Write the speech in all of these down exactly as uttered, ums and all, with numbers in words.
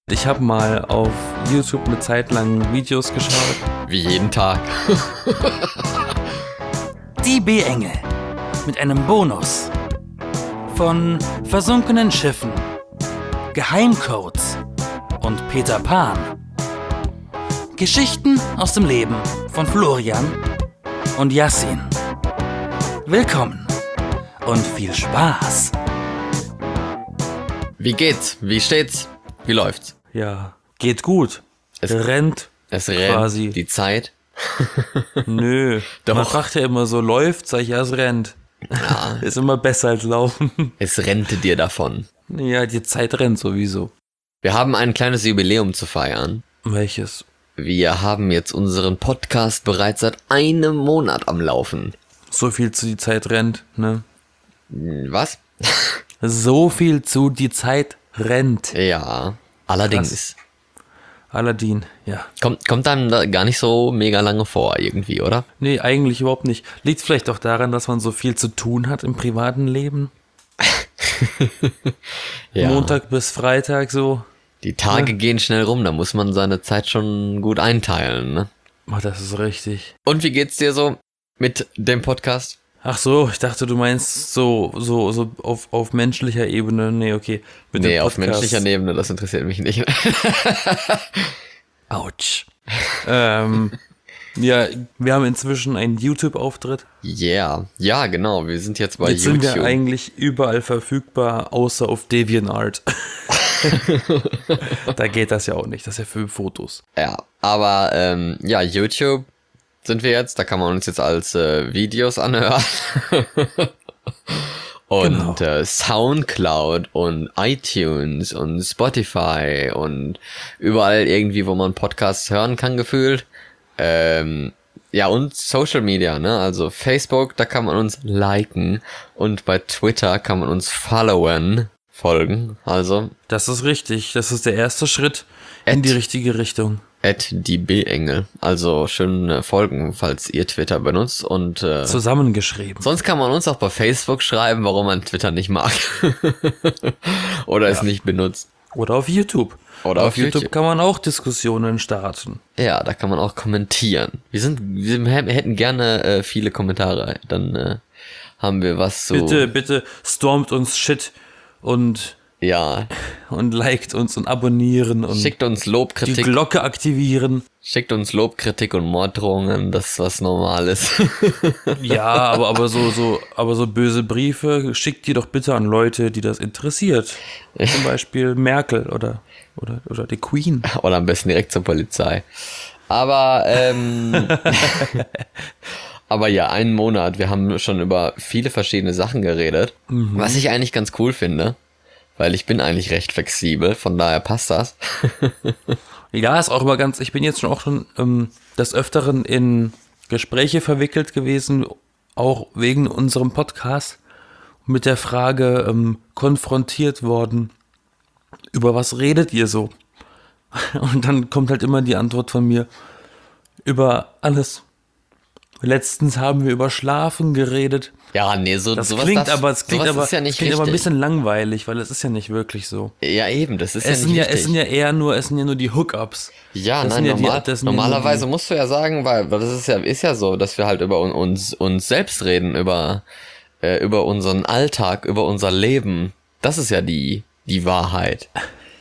Ich habe mal auf YouTube eine Zeit lang Videos geschaut. Wie jeden Tag. Die B-Engel mit einem Bonus von versunkenen Schiffen, Geheimcodes und Peter Pan. Geschichten aus dem Leben von Florian und Yassin. Willkommen und viel Spaß. Wie geht's? Wie steht's? Wie läuft's? Ja, geht gut. Es rennt. Es rennt quasi. Die Zeit. Nö, Doch. Man fragt ja immer so, läuft, sag ich, ja, es rennt. Ja, Ist immer besser als laufen. es rennte dir davon. Ja, die Zeit rennt sowieso. Wir haben ein kleines Jubiläum zu feiern. Welches? Wir haben jetzt unseren Podcast bereits seit einem Monat am Laufen. So viel zu die Zeit rennt, ne? Was? So viel zu die Zeit rennt. Ja, allerdings. Krass. Aladdin, ja. Kommt, kommt einem da gar nicht so mega lange vor irgendwie, oder? Nee, eigentlich überhaupt nicht. Liegt vielleicht auch daran, dass man so viel zu tun hat im privaten Leben. Ja. Montag bis Freitag so. Die Tage Ja. gehen schnell rum, da muss man seine Zeit schon gut einteilen, ne? Ach, das ist richtig. Und wie geht's dir so mit dem Podcast? Ach so, ich dachte, du meinst so, so, so auf, auf menschlicher Ebene. Nee, okay. Mit Nee, dem auf Podcast. menschlicher Ebene, das interessiert mich nicht. Autsch. ähm, ja, wir haben inzwischen einen YouTube-Auftritt. Yeah, ja, genau, wir sind jetzt bei Jetzt YouTube. sind wir eigentlich überall verfügbar, außer auf DeviantArt. Da geht das ja auch nicht, das ist ja für Fotos. Ja, aber ähm, ja, YouTube sind wir jetzt, da kann man uns jetzt als äh, Videos anhören. Und Genau. äh, Soundcloud und iTunes und Spotify und überall irgendwie, wo man Podcasts hören kann, gefühlt. Ähm, ja, und Social Media, ne? Also Facebook, da kann man uns liken und bei Twitter kann man uns followen, folgen. Also Das ist richtig, das ist der erste Schritt in At- die richtige Richtung. at die B-Engel. Also schön äh, folgen, falls ihr Twitter benutzt. Und äh, Zusammengeschrieben. sonst kann man uns auch bei Facebook schreiben, warum man Twitter nicht mag. Oder es Ja. nicht benutzt. Oder auf YouTube. Oder auf YouTube. kann man auch Diskussionen starten. Ja, da kann man auch kommentieren. Wir sind, wir hä- hätten gerne äh, viele Kommentare. Dann äh, haben wir was so. Bitte, bitte stormt uns Shit und, Ja, und liked uns und abonnieren und schickt uns Lob, die Kritik. Glocke aktivieren. Schickt uns Lob, Kritik und Morddrohungen. Das ist was Normales. Ja, aber, aber so, so, aber so böse Briefe, schickt die doch bitte an Leute, die das interessiert. Zum Beispiel Merkel oder, oder, oder die Queen. Oder am besten direkt zur Polizei. Aber, ähm, aber ja, einen Monat. Wir haben schon über viele verschiedene Sachen geredet. Was ich eigentlich ganz cool finde. Weil ich bin eigentlich recht flexibel. Von daher passt das. Ja, ist auch immer ganz, ich bin jetzt schon auch schon ähm, des Öfteren in Gespräche verwickelt gewesen, auch wegen unserem Podcast, mit der Frage ähm, konfrontiert worden, über was redet ihr so? Und dann kommt halt immer die Antwort von mir, über alles. Letztens haben wir über Schlafen geredet. Ja, nee, so Das sowas klingt darf- aber, es klingt sowas aber, ist ja es nicht klingt aber ein richtig. bisschen langweilig, weil es ist ja nicht wirklich so. Ja, eben, das ist Es ja sind nicht ja, richtig. es sind ja eher nur, es sind ja nur die Hookups. Ja, Das nein, sind ja die- normal, das sind ja nur normalerweise die- musst du ja sagen, weil, weil das ist ja, ist ja so, dass wir halt über un- uns, uns selbst reden, über, äh, über unseren Alltag, über unser Leben. Das ist ja die, die Wahrheit.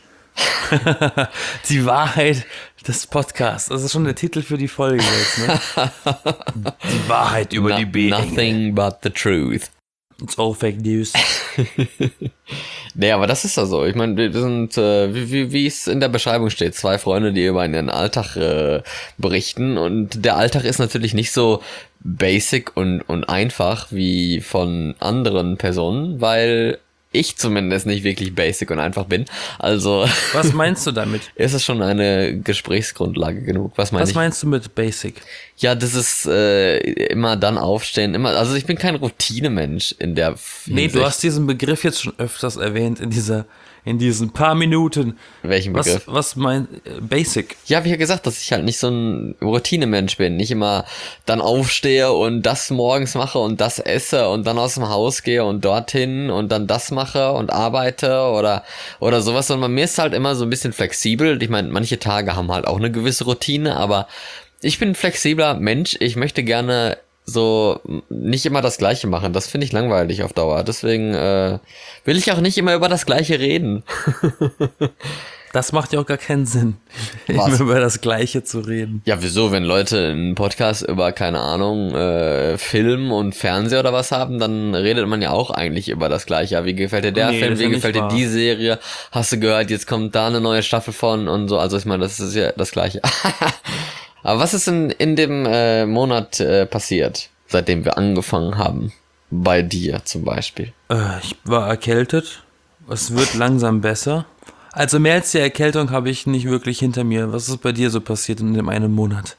Die Wahrheit des Podcasts. Das ist schon der Titel für die Folge jetzt, ne? Die Wahrheit über No- die B-Engel. Nothing but the truth. It's all fake news. Nee, aber das ist ja so. Ich meine, wir sind, äh, wie, wie, wie es in der Beschreibung steht, zwei Freunde, die über ihren Alltag äh, berichten. Und der Alltag ist natürlich nicht so basic und, und einfach wie von anderen Personen, weil ich zumindest nicht wirklich basic und einfach bin. Also Was meinst du damit? ist es schon eine Gesprächsgrundlage genug. Was meine Was ich? meinst du mit basic? Ja, das ist äh, immer dann aufstehen, immer. Also ich bin kein Routinemensch in der Nee, Hinsicht. du hast diesen Begriff jetzt schon öfters erwähnt in dieser, in diesen paar Minuten. Welchen Begriff? Was, was mein äh, Basic? Ja, wie ja gesagt, dass ich halt nicht so ein Routinemensch bin. Nicht immer dann aufstehe und das morgens mache und das esse und dann aus dem Haus gehe und dorthin und dann das mache und arbeite oder oder sowas. Sondern mir ist halt immer so ein bisschen flexibel. Ich meine, manche Tage haben halt auch eine gewisse Routine, aber ich bin ein flexibler Mensch. Ich möchte gerne so nicht immer das Gleiche machen. Das finde ich langweilig auf Dauer. Deswegen äh, will ich auch nicht immer über das Gleiche reden. Das macht ja auch gar keinen Sinn, Was? immer über das Gleiche zu reden. Ja, wieso? Wenn Leute einen Podcast über, keine Ahnung, äh, Film und Fernseher oder was haben, dann redet man ja auch eigentlich über das Gleiche. Ja, wie gefällt dir der Nee, Film? das ist Wie ja gefällt nicht dir wahr. die Serie? Hast du gehört, jetzt kommt da eine neue Staffel von und so. Also ich meine, das ist ja das Gleiche. Aber was ist in, in dem äh, Monat äh, passiert, seitdem wir angefangen haben? Bei dir zum Beispiel. Äh, ich war erkältet. Es wird langsam besser. Also mehr als die Erkältung habe ich nicht wirklich hinter mir. Was ist bei dir so passiert in dem einen Monat?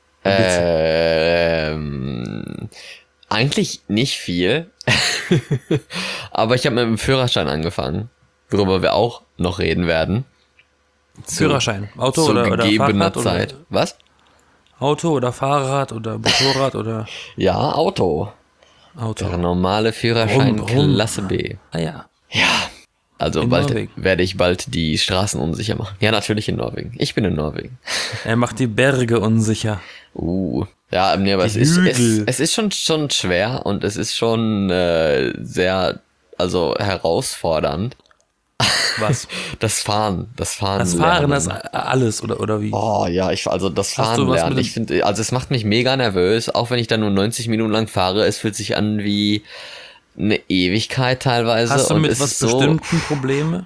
Ähm, eigentlich nicht viel. Aber ich habe mit dem Führerschein angefangen, worüber wir auch noch reden werden. Zu- Führerschein. Auto zu oder, oder gegebener Fahrrad? Zeit. Oder Was? Auto oder Fahrrad oder Motorrad oder Ja, Auto. Auto? Der normale Führerschein Brumm, brumm. Klasse B. Ah ja. Ja. Also In bald Norwegen. werde ich bald die Straßen unsicher machen. Ja, natürlich in Norwegen. Ich bin in Norwegen. Er macht die Berge unsicher. Uh. Ja, nee, aber es Die ist, es, Hügel. es ist schon, schon schwer und es ist schon äh, sehr, also herausfordernd. Was? Das Fahren, das Fahren Das Fahren, lernen. das alles oder, oder wie? Oh ja, ich also das Hast du Fahren was lernen. mit dem- Ich finde, also es macht mich mega nervös, auch wenn ich dann nur neunzig Minuten lang fahre. Es fühlt sich an wie eine Ewigkeit teilweise. Hast du und mit es was ist so, bestimmten Probleme?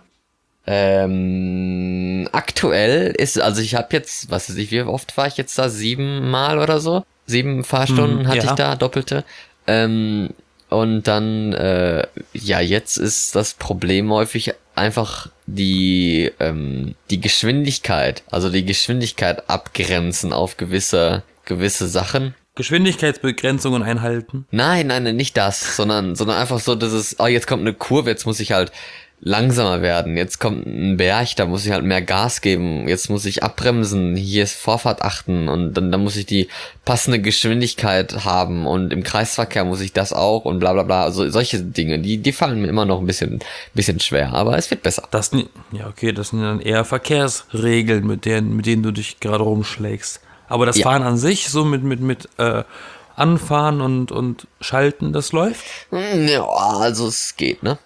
Ähm, aktuell ist, also ich habe jetzt, was weiß ich, wie oft war ich jetzt da? Sieben Mal oder so? Sieben Fahrstunden Hm, hatte ja. ich da, doppelte. Ähm, und dann, äh, ja, jetzt ist das Problem häufig einfach die, ähm, die Geschwindigkeit, also die Geschwindigkeit abgrenzen auf gewisse, gewisse Sachen. Geschwindigkeitsbegrenzungen einhalten. Nein, nein, nein, nicht das, sondern, sondern einfach so, dass es, oh, jetzt kommt eine Kurve, jetzt muss ich halt langsamer werden, jetzt kommt ein Berg, da muss ich halt mehr Gas geben, jetzt muss ich abbremsen, hier ist Vorfahrt achten und dann, dann muss ich die passende Geschwindigkeit haben und im Kreisverkehr muss ich das auch und bla bla bla, also solche Dinge, die, die fallen mir immer noch ein bisschen, bisschen schwer, aber es wird besser. Das, ni- ja, okay, das sind dann eher Verkehrsregeln, mit denen, mit denen du dich gerade rumschlägst. Aber das Ja. Fahren an sich, so mit, mit, mit äh, Anfahren und, und Schalten, das läuft? Hm, Ja, also es geht, ne?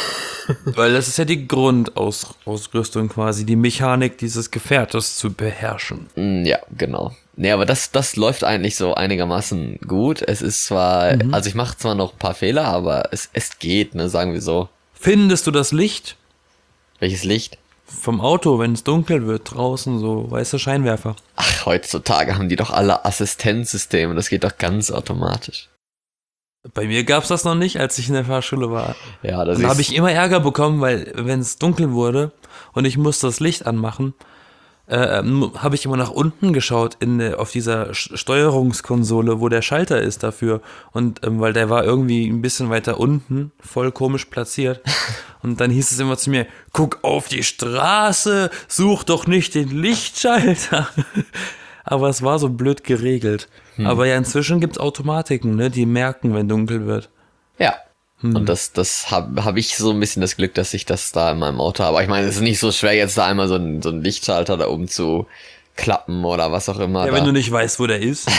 Weil das ist ja die Grundausrüstung quasi, die Mechanik dieses Gefährtes zu beherrschen. Mm, Ja, genau. Nee, aber das, das läuft eigentlich so einigermaßen gut. Es ist zwar, also ich mache zwar noch ein paar Fehler, aber es, es geht, ne, sagen wir so. Findest du das Licht Welches Licht? vom Auto, wenn es dunkel wird, draußen, so weiße Scheinwerfer? Ach, heutzutage haben die doch alle Assistenzsysteme, das geht doch ganz automatisch. Bei mir gab es das noch nicht, als ich in der Fahrschule war. Ja, das Und da ist, habe ich immer Ärger bekommen, weil wenn es dunkel wurde und ich musste das Licht anmachen, äh, habe ich immer nach unten geschaut in der, auf dieser Sch- Steuerungskonsole, wo der Schalter ist dafür. Und ähm, weil der war irgendwie ein bisschen weiter unten, voll komisch platziert. Und dann hieß es immer zu mir, guck auf die Straße, such doch nicht den Lichtschalter. Aber es war so blöd geregelt. Aber ja, inzwischen gibt's Automatiken, ne, die merken, wenn dunkel wird. ja. Hm. Und das, das habe hab ich so ein bisschen das Glück, dass ich das da in meinem Auto habe. Aber ich meine, es ist nicht so schwer, jetzt da einmal so einen, so einen Lichtschalter da oben zu klappen oder was auch immer. Ja, da. wenn du nicht weißt, wo der ist.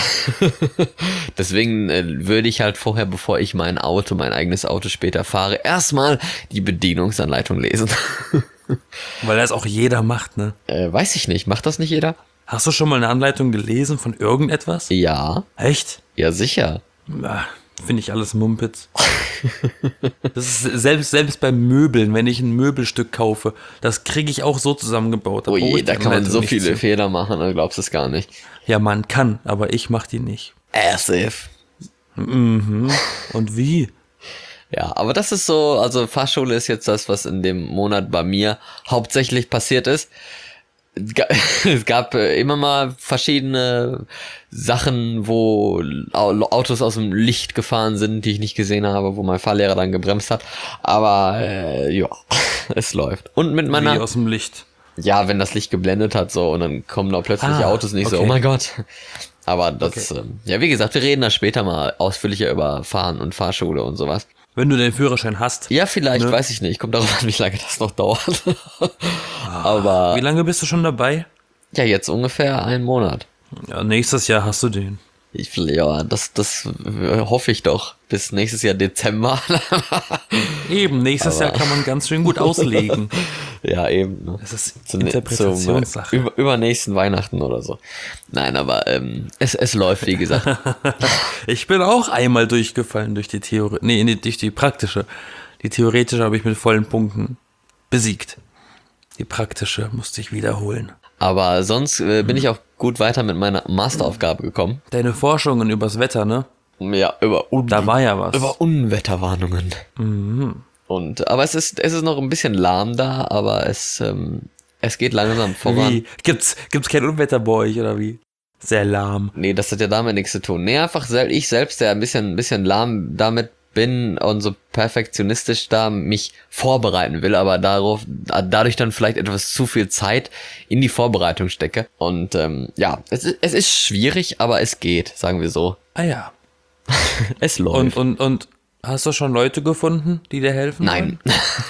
Deswegen äh, würde ich halt vorher, bevor ich mein Auto, mein eigenes Auto später fahre, erstmal die Bedienungsanleitung lesen. Weil das auch jeder macht, ne? äh, weiß ich nicht, macht das nicht jeder? Hast du schon mal eine Anleitung gelesen von irgendetwas? Ja, Echt? ja sicher. Ah, finde ich alles Mumpitz. Das ist selbst, selbst bei Möbeln, wenn ich ein Möbelstück kaufe, das kriege ich auch so zusammengebaut. Oh brauche je, ich da die kann man Anleitung so nicht viele zu. Fehler machen, dann glaubst du es gar nicht. Ja, man kann, aber ich mache die nicht. As if. Und wie? Ja, aber das ist so, also Fahrschule ist jetzt das, was in dem Monat bei mir hauptsächlich passiert ist. Es ga- es gab äh, immer mal verschiedene Sachen, wo Au- Autos aus dem Licht gefahren sind, die ich nicht gesehen habe, wo mein Fahrlehrer dann gebremst hat. Aber äh, ja, es läuft. Und mit Wie meiner, aus dem Licht. ja, wenn das Licht geblendet hat so und dann kommen da plötzlich Ah, Autos und ich so, okay. oh mein Gott. Aber das, Okay. ähm, ja, wie gesagt, wir reden da später mal ausführlicher über Fahren und Fahrschule und sowas. Wenn du den Führerschein hast. Ja, vielleicht, Ne? weiß ich nicht. Kommt darauf an, wie lange das noch dauert. Aber Wie lange bist du schon dabei? ja, jetzt ungefähr einen Monat. Ja, nächstes Jahr hast du den. Ich, ja, das, das äh, hoffe ich doch. Bis nächstes Jahr Dezember. Eben, nächstes Jahr kann man ganz schön gut auslegen. Ja, eben. Ne? Das ist Zu ne- Interpretationssache. Zum, äh, über, übernächsten Weihnachten oder so. Nein, aber ähm, es, es läuft, wie gesagt. Ich bin auch einmal durchgefallen durch die Theorie. Nee, nicht durch die praktische. Die theoretische habe ich mit vollen Punkten besiegt. Die praktische musste ich wiederholen. Aber sonst äh, bin ich auch gut weiter mit meiner Masteraufgabe gekommen. Deine Forschungen übers Wetter, ne? Ja, über, Un Da war ja was. über Unwetterwarnungen. Und, aber es ist, es ist noch ein bisschen lahm da, aber es, ähm, es geht langsam voran. Wie? Gibt's, gibt's kein Unwetter bei euch, oder wie? Sehr lahm. Nee, das hat ja damit nichts zu tun. Nee, einfach sel ich selbst, der ein bisschen, ein bisschen lahm damit bin und so perfektionistisch da mich vorbereiten will, aber darauf, dadurch dann vielleicht etwas zu viel Zeit in die Vorbereitung stecke. Und ähm, ja, es, ist- es ist schwierig, aber es geht, sagen wir so. Ah ja. Es Und, läuft. und, und hast du schon Leute gefunden, die dir helfen? Nein,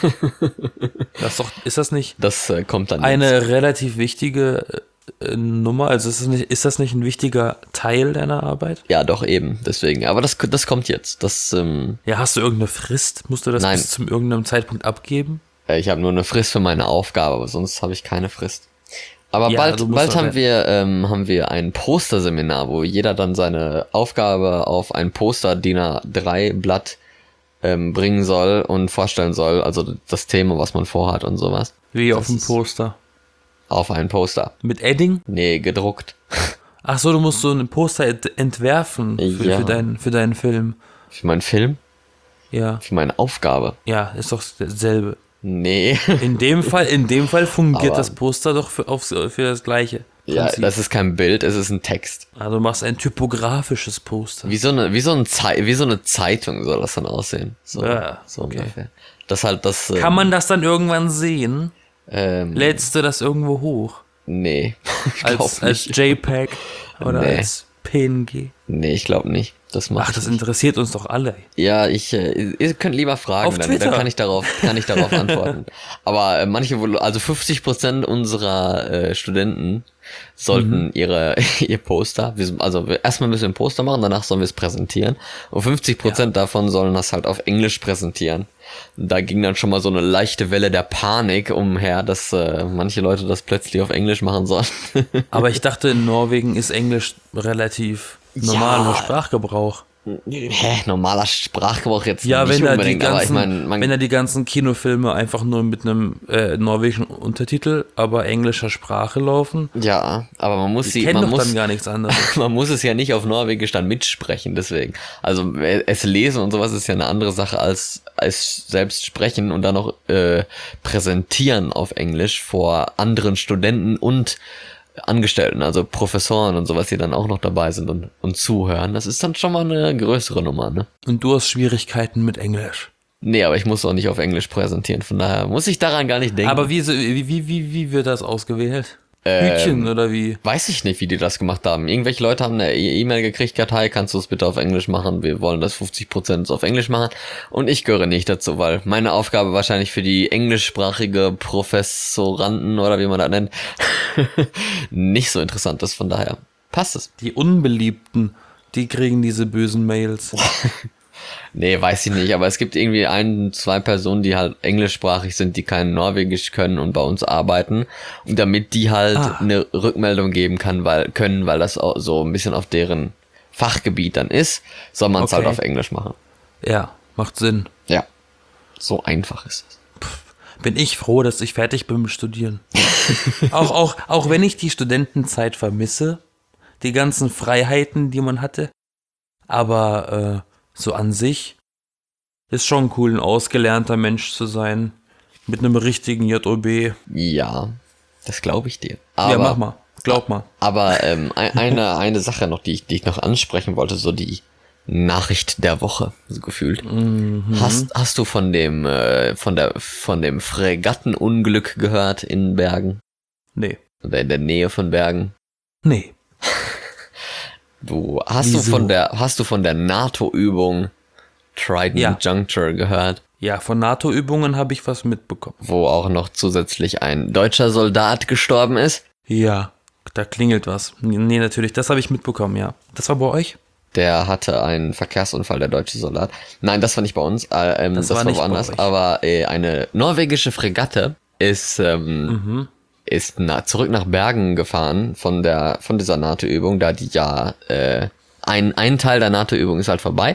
wollen? Das ist, doch, ist das nicht das äh, kommt dann jetzt. eine relativ wichtige äh, Nummer? Also ist das, nicht, ist das nicht ein wichtiger Teil deiner Arbeit? Ja, doch eben, deswegen. Aber das, das kommt jetzt. Das, ähm, Ja, hast du irgendeine Frist? Musst du das Nein. bis zum irgendeinem Zeitpunkt abgeben? äh, ich habe nur eine Frist für meine Aufgabe, aber sonst habe ich keine Frist. Aber Ja, bald, du musst bald aber- haben wir, ähm, haben wir ein Posterseminar, wo jeder dann seine Aufgabe auf ein Poster-D I N A drei Blatt ähm, bringen soll und vorstellen soll, also das Thema, was man vorhat und sowas. Wie auf dem ist- Poster. Auf ein Poster. Mit Edding? Nee, gedruckt. Ach so, du musst so ein Poster ent entwerfen für, Ja. für, deinen, für deinen Film. Für meinen Film? Ja, Für meine Aufgabe? ja, ist doch dasselbe. Nee. In dem Fall, in dem Fall fungiert Aber- das Poster doch für, auf, für das gleiche. Ja, Prinzip. das ist kein Bild, es ist ein Text. Also du machst ein typografisches Poster. Wie so eine, wie so ein Zei wie so eine Zeitung soll das dann aussehen. So, Ja, so okay. ungefähr. Das halt das. Kann man das dann irgendwann sehen? Ähm, Lädst du das irgendwo hoch? nee. Ich glaube Als, als nicht. JPEG oder Nee. als P N G? Nee, ich glaube nicht. Das macht Ach, das nicht. interessiert uns doch alle. Ja, ich, äh, ihr könnt lieber fragen, Auf dann, Twitter. dann kann ich darauf, kann ich darauf antworten. Aber äh, manche, wohl- also fünfzig Prozent unserer äh, Studenten sollten Mhm. ihre ihr Poster, wir, also wir, erstmal müssen wir ein Poster machen, danach sollen wir es präsentieren und fünfzig Prozent davon sollen das halt auf Englisch präsentieren. Und da ging dann schon mal so eine leichte Welle der Panik umher, dass äh, manche Leute das plötzlich auf Englisch machen sollen. Aber ich dachte, in Norwegen ist Englisch relativ normaler Ja. Sprachgebrauch. Hä, normaler Sprachgebrauch jetzt Ja, nicht wenn da, die unbedingt, aber ich ganzen, meine, man, wenn da die ganzen Kinofilme einfach nur mit einem äh, norwegischen Untertitel, aber englischer Sprache laufen, ja, aber man muss die sie, kennen man doch muss, dann gar nichts anderes. man muss es ja nicht auf Norwegisch dann mitsprechen, deswegen. Also äh, es lesen und sowas ist ja eine andere Sache als, als selbst sprechen und dann noch äh, präsentieren auf Englisch vor anderen Studenten und Angestellten, also Professoren und sowas, die dann auch noch dabei sind und, und zuhören. Das ist dann schon mal eine größere Nummer, ne? Und du hast Schwierigkeiten mit Englisch. Nee, aber ich muss auch nicht auf Englisch präsentieren, von daher muss ich daran gar nicht denken. Aber wie, so- wie, wie, wie, wie wird das ausgewählt? Ähm, Hütchen oder wie? Weiß ich nicht, wie die das gemacht haben. Irgendwelche Leute haben eine E- E-Mail gekriegt, Kartei, kannst du es bitte auf Englisch machen? Wir wollen das fünfzig Prozent auf Englisch machen. Und ich gehöre nicht dazu, weil meine Aufgabe wahrscheinlich für die englischsprachige Professoranden oder wie man das nennt, nicht so interessant ist. Von daher passt es. Die Unbeliebten, die kriegen diese bösen Mails. Nee, weiß ich nicht, aber es gibt irgendwie ein, zwei Personen, die halt englischsprachig sind, die kein Norwegisch können und bei uns arbeiten. Und damit die halt Ah. eine Rückmeldung geben kann, weil, können, weil das auch so ein bisschen auf deren Fachgebiet dann ist, soll man es Okay. halt auf Englisch machen. Ja, macht Sinn. Ja. So einfach ist es. Bin ich froh, dass ich fertig bin mit Studieren. auch, auch, auch wenn ich die Studentenzeit vermisse, die ganzen Freiheiten, die man hatte. Aber äh, so an sich ist schon cool, ein ausgelernter Mensch zu sein. Mit einem richtigen J O B. Ja, das glaube ich dir. Aber, Ja, mach mal. Glaub mal. Aber ähm, ein- eine, eine Sache noch, die ich, die ich noch ansprechen wollte, so die Nachricht der Woche, so gefühlt. Mhm. Hast, hast du von dem, äh, von der, von dem Fregattenunglück gehört in Bergen? Nee. Oder in der Nähe von Bergen? Nee. Du, hast Wieso? du von der, hast du von der NATO-Übung Trident Ja. Juncture gehört? Ja, von NATO-Übungen habe ich was mitbekommen. Wo auch noch zusätzlich ein deutscher Soldat gestorben ist? Ja, da klingelt was. Nee, natürlich, das habe ich mitbekommen, ja. Das war bei euch? Der hatte einen Verkehrsunfall, der deutsche Soldat. Nein, das war nicht bei uns, äh, ähm, Das das, war war nicht bei woanders. euch. Aber äh, eine norwegische Fregatte ist, ähm, Mhm. ist na, zurück nach Bergen gefahren von der von dieser NATO-Übung, da die ja äh, ein, ein Teil der NATO-Übung ist halt vorbei.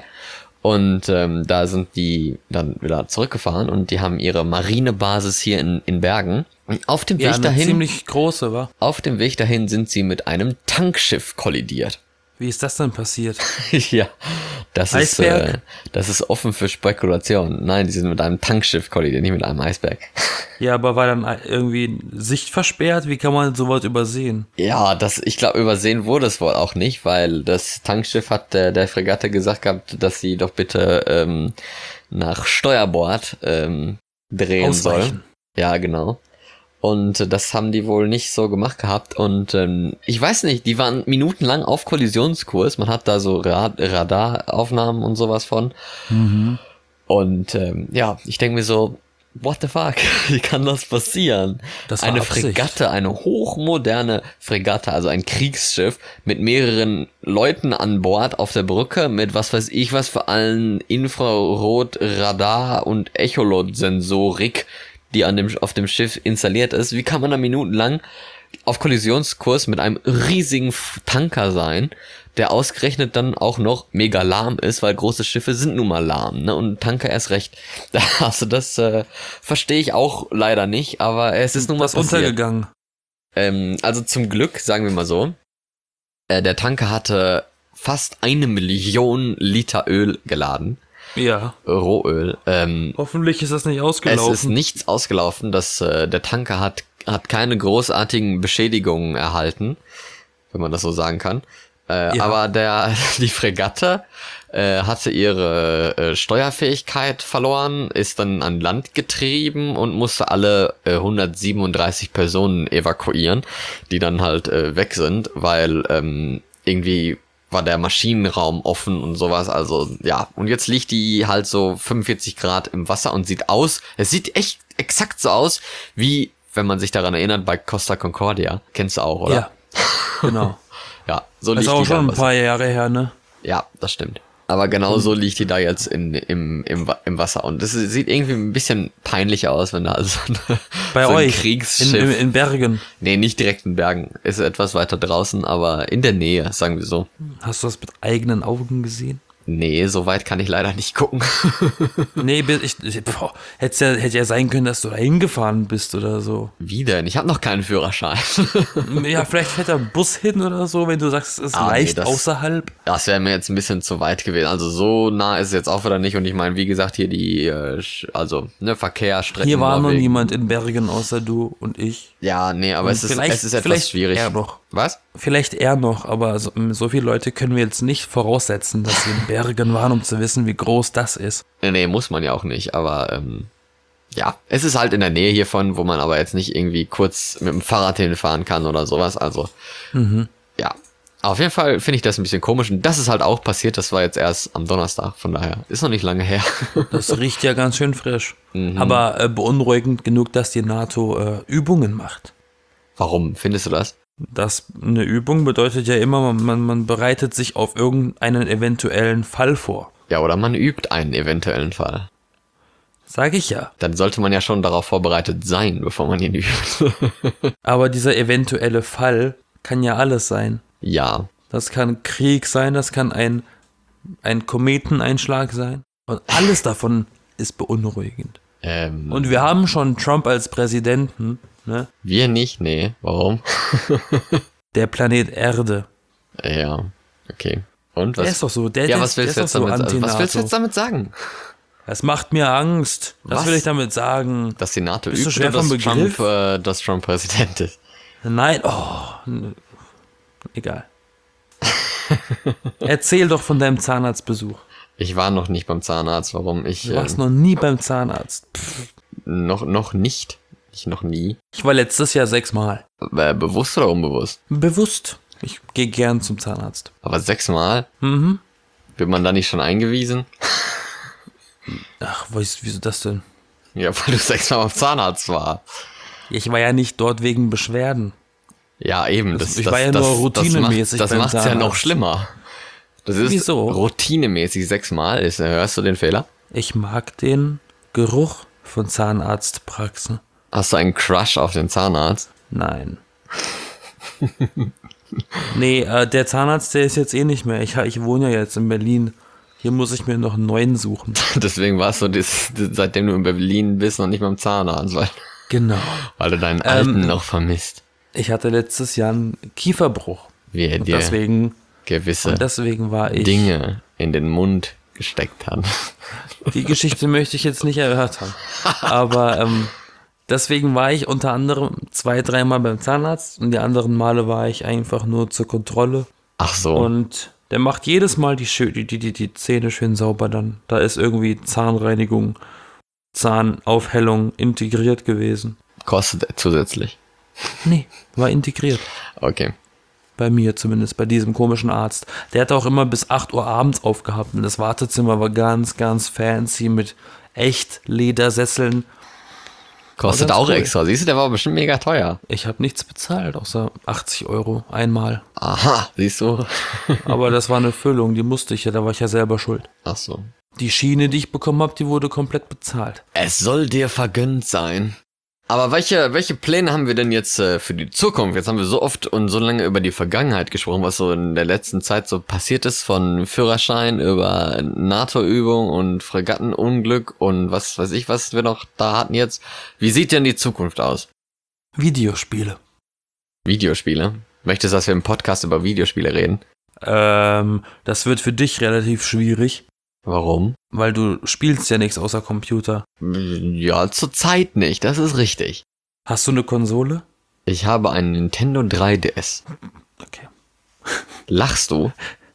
Und ähm, da sind die dann wieder zurückgefahren und die haben ihre Marinebasis hier in, in Bergen. Und auf dem Ja, Weg eine dahin, ziemlich große, war. auf dem Weg dahin sind sie mit einem Tankschiff kollidiert. Wie ist das denn passiert? Ja, das ist, Eisberg? äh, das ist offen für Spekulation. Nein, die sind mit einem Tankschiff kollidiert, nicht mit einem Eisberg. Ja, aber war dann irgendwie Sicht versperrt? Wie kann man sowas übersehen? Ja, das, ich glaube, übersehen wurde es wohl auch nicht, weil das Tankschiff hat der, der Fregatte gesagt gehabt, dass sie doch bitte ähm, nach Steuerbord ähm, drehen soll. Ausweichen. Ja, genau. Und äh, das haben die wohl nicht so gemacht gehabt. Und ähm, ich weiß nicht, die waren minutenlang auf Kollisionskurs. Man hat da so Ra- Radaraufnahmen und sowas von. Mhm. Und ähm, ja, ich denke mir so, what the fuck, wie kann das passieren? Das war eine Absicht. Fregatte, eine hochmoderne Fregatte, also ein Kriegsschiff mit mehreren Leuten an Bord auf der Brücke, mit was weiß ich was für allen Infrarot, Radar und Echolot-Sensorik, die an dem, auf dem Schiff installiert ist. Wie kann man da minutenlang auf Kollisionskurs mit einem riesigen F- Tanker sein, der ausgerechnet dann auch noch mega lahm ist, weil große Schiffe sind nun mal lahm, ne? Und Tanker erst recht. Also das äh, verstehe ich auch leider nicht, aber es ist nun mal Was passiert. untergegangen? Ähm, also zum Glück, sagen wir mal so, äh, der Tanker hatte fast eine Million Liter Öl geladen. Ja. Rohöl. Ähm, Hoffentlich ist das nicht es ausgelaufen. ist nichts ausgelaufen, dass äh, der Tanker hat, hat keine großartigen Beschädigungen erhalten, wenn man das so sagen kann. Äh, Ja. Aber der die Fregatte äh, hatte ihre äh, Steuerfähigkeit verloren, ist dann an Land getrieben und musste alle äh, hundertsiebenunddreißig Personen evakuieren, die dann halt äh, weg sind, weil ähm, irgendwie war der Maschinenraum offen und sowas, also ja, und jetzt liegt die halt so fünfundvierzig Grad im Wasser und sieht aus, es sieht echt exakt so aus, wie, wenn man sich daran erinnert, bei Costa Concordia, kennst du auch, oder? Ja, genau. Ja, so Das ist liegt auch die da schon im ein Wasser. paar Jahre her, ne? Ja, das stimmt. Aber genau so liegt die da jetzt in, im, im, Wa- im Wasser. Und das sieht irgendwie ein bisschen peinlich aus, wenn da also eine, Bei so ein euch. In, Kriegsschiff... in, in Bergen. nee, nicht direkt in Bergen. Ist etwas weiter draußen, aber in der Nähe, sagen wir so. Hast du das mit eigenen Augen gesehen? Nee, so weit kann ich leider nicht gucken. Nee, ich, ich boah, hätte ja, hätte ja sein können, dass du da hingefahren bist oder so. Wie denn? Ich habe noch keinen Führerschein. Ja, vielleicht fährt da ein Bus hin oder so, wenn du sagst, es ist Ah, nee, leicht das- außerhalb. Das wäre mir jetzt ein bisschen zu weit gewesen. Also so nah ist es jetzt auch wieder nicht. Und ich meine, wie gesagt, hier die, äh, Sch- also ne, Verkehrsstrecken. Hier war noch Norwegen. niemand in Bergen außer du und ich. Ja, nee, aber Und es ist, vielleicht- es ist etwas vielleicht schwierig. eher noch. Was? Vielleicht eher noch, aber so, so viele Leute können wir jetzt nicht voraussetzen, dass sie in Bergen waren, um zu wissen, wie groß das ist. Nee, nee, muss man ja auch nicht, aber ähm, ja, es ist halt in der Nähe hiervon, wo man aber jetzt nicht irgendwie kurz mit dem Fahrrad hinfahren kann oder sowas, also ja. Auf jeden Fall finde ich das ein bisschen komisch und das ist halt auch passiert, das war jetzt erst am Donnerstag, von daher ist noch nicht lange her. Das riecht ja ganz schön frisch. Aber äh, beunruhigend genug, dass die NATO äh, Übungen macht. Warum findest du das? Das eine Übung bedeutet ja immer, man, man bereitet sich auf irgendeinen eventuellen Fall vor. Ja, oder man übt einen eventuellen Fall. Sag ich ja. Dann sollte man ja schon darauf vorbereitet sein, bevor man ihn übt. Aber dieser eventuelle Fall kann ja alles sein. Ja, Das kann Krieg sein, das kann ein, ein Kometeneinschlag sein. Und alles davon ist beunruhigend. ähm, Und wir haben schon Trump als Präsidenten, ne? wir nicht, nee, warum? Der Planet Erde. Ja, okay. Und was? Der ist doch so, der, ja, der, was willst, du der jetzt ist doch damit, so also, was willst du jetzt Anti-NATO. damit sagen? Das macht mir Angst. Das Was? will ich damit sagen. Dass die NATO Bist du übt schwer oder dass vom Trump, Begriff? äh, dass Trump Präsident ist? Nein, oh, n- egal. Erzähl doch von deinem Zahnarztbesuch. Ich war noch nicht beim Zahnarzt. Warum? Ich Du warst ähm, noch nie beim Zahnarzt. Pff. noch, noch nicht. Ich noch nie. Ich war letztes Jahr sechsmal. Äh, bewusst oder unbewusst? Bewusst. Ich gehe gern zum Zahnarzt. Aber sechsmal? Mhm. Wird man da nicht schon eingewiesen? Ach, weißt, wieso das denn? Ja, weil du sechsmal beim Zahnarzt warst. Ich war ja nicht dort wegen Beschwerden. Ja, eben. Das, Ich das, war ja das, nur routinemäßig Das beim macht es ja noch Zahnarzt. schlimmer. Das ist Wieso? routinemäßig sechsmal. Ist, hörst du den Fehler? Ich mag den Geruch von Zahnarztpraxen. Hast du einen Crush auf den Zahnarzt? Nein. Nee, äh, der Zahnarzt, der ist jetzt eh nicht mehr. Ich, ich wohne ja jetzt in Berlin. Hier muss ich mir noch einen neuen suchen. Deswegen warst du, das, seitdem du in Berlin bist, noch nicht beim Zahnarzt, weil, Genau. weil du deinen alten Ähm, noch vermisst. Ich hatte letztes Jahr einen Kieferbruch. Wie er Und dir deswegen, gewisse und deswegen war ich... Dinge in den Mund gesteckt hat. Die Geschichte möchte ich jetzt nicht erörtern. Aber ähm, deswegen war ich unter anderem zwei, dreimal beim Zahnarzt und die anderen Male war ich einfach nur zur Kontrolle. Ach so. Und der macht jedes Mal die, schö- die, die, die, die Zähne schön sauber dann. Da ist irgendwie Zahnreinigung, Zahnaufhellung integriert gewesen. Kostet er zusätzlich. Nee, war integriert. Okay. Bei mir zumindest, bei diesem komischen Arzt. Der hat auch immer bis acht Uhr abends aufgehabt und das Wartezimmer war ganz, ganz fancy mit echt Ledersesseln. Kostet ganz auch cool. extra. Siehst du, der war bestimmt mega teuer. Ich habe nichts bezahlt, außer achtzig Euro einmal. Aha, siehst du? Aber das war eine Füllung, die musste ich ja, da war ich ja selber schuld. Ach so. Die Schiene, die ich bekommen habe, die wurde komplett bezahlt. Es soll dir vergönnt sein. Aber welche, welche Pläne haben wir denn jetzt äh, für die Zukunft? Jetzt haben wir so oft und so lange über die Vergangenheit gesprochen, was so in der letzten Zeit so passiert ist, von Führerschein über NATO-Übung und Fregattenunglück und was weiß ich, was wir noch da hatten jetzt. Wie sieht denn die Zukunft aus? Videospiele. Videospiele? Möchtest du, dass wir im Podcast über Videospiele reden? Ähm, das wird für dich relativ schwierig, Warum? weil du spielst ja nichts außer Computer. Ja, zurzeit nicht, das ist richtig. Hast du eine Konsole? Ich habe einen Nintendo drei D S. Okay. Lachst du?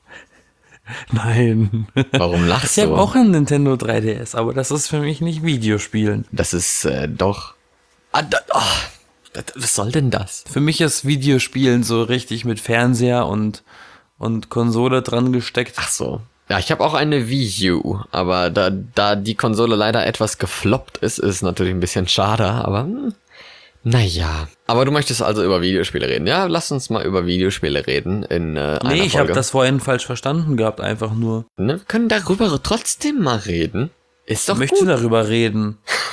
Nein. Warum lachst Ich du? habe auch einen Nintendo drei D S, aber das ist für mich nicht Videospielen. Das ist äh, doch... Ah, da, oh, das, was soll denn das? Für mich ist Videospielen so richtig mit Fernseher und, und Konsole dran gesteckt. Ach so. Ja, ich habe auch eine Wii U, aber da, da die Konsole leider etwas gefloppt ist, ist natürlich ein bisschen schade, aber hm, naja. Aber du möchtest also über Videospiele reden. Ja, lass uns mal über Videospiele reden in äh, einer Nee, ich habe Folge. das vorhin falsch verstanden gehabt, einfach nur. Ne, wir können darüber trotzdem mal reden. Ist Ich doch möchte gut. darüber reden.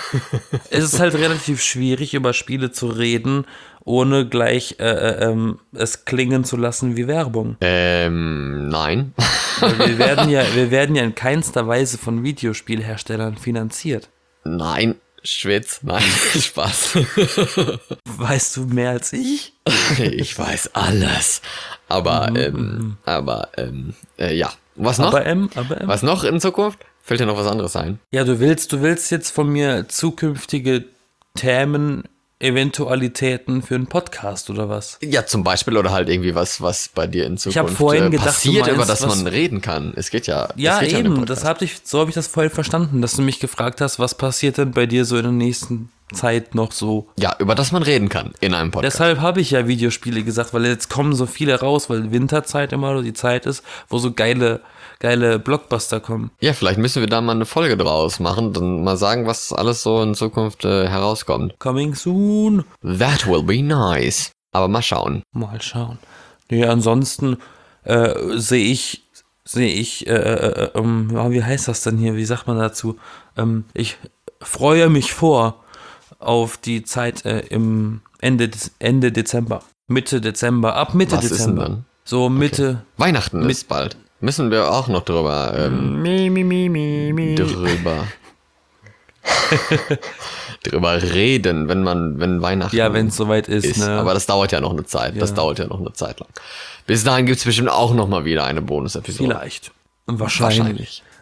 Es ist halt relativ schwierig, über Spiele zu reden, ohne gleich äh, äh, ähm, es klingen zu lassen wie Werbung. Ähm, nein. Weil wir werden ja, wir werden ja in keinster Weise von Videospielherstellern finanziert. Nein, Schwitz, nein, Spaß. Weißt du mehr als ich? Ich weiß alles. Aber, ähm, aber, ähm, äh, ja. Was noch? Aber M, aber M. Was noch in Zukunft? Fällt dir noch was anderes ein? Ja, du willst, du willst jetzt von mir zukünftige Themen, Eventualitäten für einen Podcast oder was? Ja, zum Beispiel oder halt irgendwie was, was bei dir in Zukunft hab vorhin äh, gedacht, du passiert, über meinst, das was- man reden kann. Es geht ja. Ja, es geht ja in dem eben, Podcast. das hab ich, so habe ich das vorhin verstanden, dass du mich gefragt hast, was passiert denn bei dir so in der nächsten Zeit noch so. Ja, über das man reden kann in einem Podcast. Deshalb habe ich ja Videospiele gesagt, weil jetzt kommen so viele raus, weil Winterzeit immer so die Zeit ist, wo so geile, geile Blockbuster kommen. Ja, vielleicht müssen wir da mal eine Folge draus machen, dann mal sagen, was alles so in Zukunft äh, herauskommt. Coming soon. That will be nice. Aber mal schauen. Mal schauen. Nee, ansonsten äh, sehe ich, sehe ich, äh, äh, äh, ähm, ja, wie heißt das denn hier? Wie sagt man dazu? Ähm, ich freue mich vor auf die Zeit äh, im Ende, Dez- Ende Dezember. Mitte Dezember, ab Mitte Was ist denn Dezember. dann? So Mitte. Weihnachten Mit- ist bald. Müssen wir auch noch drüber, ähm, Mi, mi, mi, mi, mi. drüber, drüber reden, wenn man, wenn Weihnachten Ja, wenn es soweit ist. ist. Ne? Aber das dauert ja noch eine Zeit. Das Ja. dauert ja noch eine Zeit lang. Bis dahin gibt's bestimmt auch noch mal wieder eine Bonus-Episode. Vielleicht. Wahrscheinlich. Wahrscheinlich.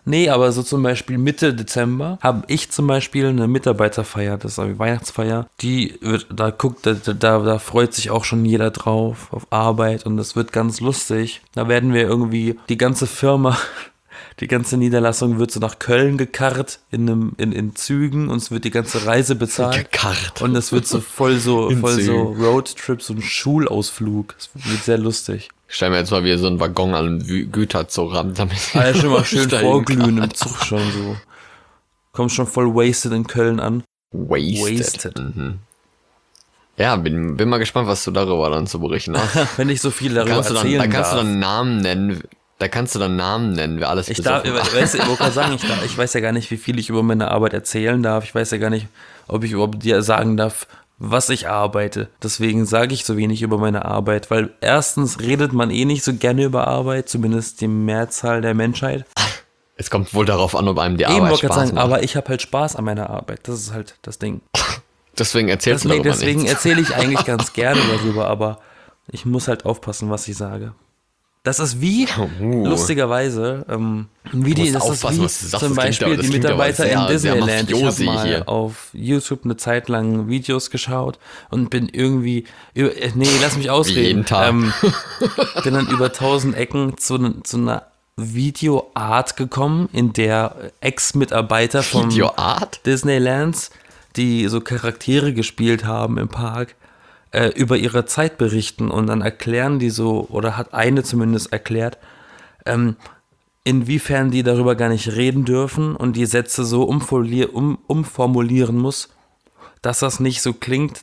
Nee, aber so zum Beispiel Mitte Dezember habe ich zum Beispiel eine Mitarbeiterfeier, das ist eine Weihnachtsfeier. Die wird, da guckt, da, da, da freut sich auch schon jeder drauf, auf Arbeit und das wird ganz lustig. Da werden wir irgendwie, die ganze Firma, die ganze Niederlassung wird so nach Köln gekarrt in, einem, in, in Zügen und es wird die ganze Reise bezahlt. Gekarrt. Und es wird so voll so, In voll so Zügen. Roadtrip, so ein Schulausflug. Es wird sehr lustig. Stell mir jetzt mal wieder so einen Waggon an Wü- Güterzug ran, damit Alles schon mal schön steigen vorglühen kann. im Zug schon so. Komm schon voll wasted in Köln an. Wasted. Wasted. Mhm. Ja, bin, bin mal gespannt, was du darüber dann zu berichten hast. Wenn ich so viel darüber kannst du dann, erzählen da kannst darf. du dann Namen nennen. Da kannst du dann Namen nennen, wer alles Ich darf, besoffen ich war. weiß, ich wollte gerade sagen, ich, darf, ich weiß ja gar nicht, wie viel ich über meine Arbeit erzählen darf. Ich weiß ja gar nicht, ob ich überhaupt dir sagen darf, was ich arbeite. Deswegen sage ich so wenig über meine Arbeit, weil erstens redet man eh nicht so gerne über Arbeit, zumindest die Mehrzahl der Menschheit. Es kommt wohl darauf an, ob einem die Eben Arbeit wollte ich Spaß gerade sagen, macht. aber ich habe halt Spaß an meiner Arbeit. Das ist halt das Ding. Deswegen erzählst Deswegen, du darüber deswegen nichts. erzähle ich eigentlich ganz gerne darüber, aber ich muss halt aufpassen, was ich sage. Das ist wie, Uh. lustigerweise, ähm, wie die, musst das ist aufpassen, wie was du sagst, zum das klingt Beispiel aber- das die klingt aber Mitarbeiter sehr- in sehr Disneyland. Ich habe mafiosi mal hier. auf YouTube eine Zeit lang Videos geschaut und bin irgendwie, über, äh, nee, lass mich ausreden. jeden Tag. Ähm, bin dann über tausend Ecken zu, ne- zu einer Videoart gekommen, in der Ex-Mitarbeiter vom Videoart? Disneylands, die so Charaktere gespielt haben im Park, äh, über ihre Zeit berichten und dann erklären die so, oder hat eine zumindest erklärt, ähm, inwiefern die darüber gar nicht reden dürfen und die Sätze so umformulier- um, umformulieren muss, dass das nicht so klingt,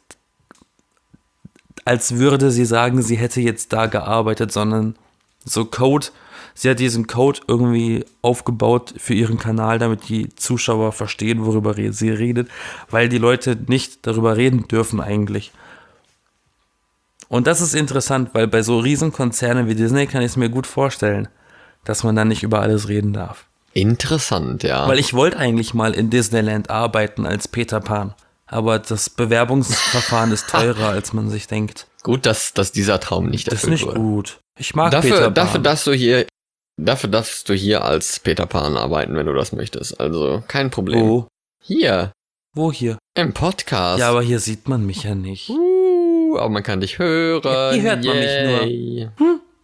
als würde sie sagen, sie hätte jetzt da gearbeitet, sondern so Code, sie hat diesen Code irgendwie aufgebaut für ihren Kanal, damit die Zuschauer verstehen, worüber re- sie redet, weil die Leute nicht darüber reden dürfen eigentlich. Und das ist interessant, weil bei so Riesenkonzernen wie Disney kann ich es mir gut vorstellen, dass man dann nicht über alles reden darf. Interessant, ja. Weil ich wollte eigentlich mal in Disneyland arbeiten als Peter Pan, aber das Bewerbungsverfahren ist teurer, als man sich denkt. Gut, dass, dass dieser Traum nicht Das ist erfüllt nicht wurde. gut. Ich mag Dafür, Peter Pan. dafür, darfst du hier, dafür darfst du hier als Peter Pan arbeiten, wenn du das möchtest. Also kein Problem. Wo? Hier, Wo hier? im Podcast. Ja, aber hier sieht man mich ja nicht. Uh, aber man kann dich hören. Ja, hier hört man mich Yay.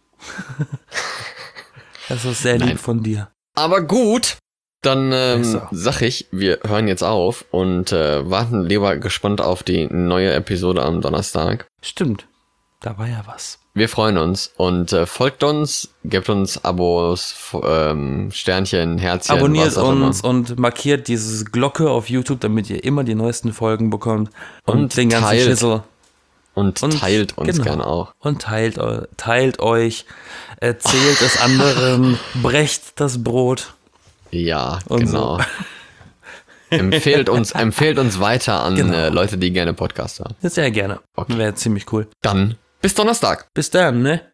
Das ist sehr lieb Nein. von dir. Aber gut, dann ähm, Besser. sag ich, wir hören jetzt auf und äh, warten lieber gespannt auf die neue Episode am Donnerstag. Stimmt. Da war ja was. Wir freuen uns und äh, folgt uns, gebt uns Abos, f- ähm, Sternchen, Herzchen, Abonniert was auch immer. uns und markiert diese Glocke auf YouTube, damit ihr immer die neuesten Folgen bekommt. Und, Und den ganzen teilt. Schissel. Und, Und teilt uns genau. gern auch. Und teilt, eu- teilt euch, erzählt es anderen, brecht das Brot. Ja, Und genau. empfehlt uns, empfehlt uns weiter an Genau. äh, Leute, die gerne Podcast hören. Sehr gerne. Okay. Wäre ziemlich cool. Dann bis Donnerstag. Bis dann, ne?